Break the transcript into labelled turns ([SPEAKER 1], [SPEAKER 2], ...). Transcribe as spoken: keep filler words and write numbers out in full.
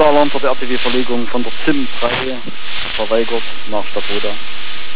[SPEAKER 1] Niederlande hat R T W-Verlegung von der Z I M drei verweigert nach Stavoda.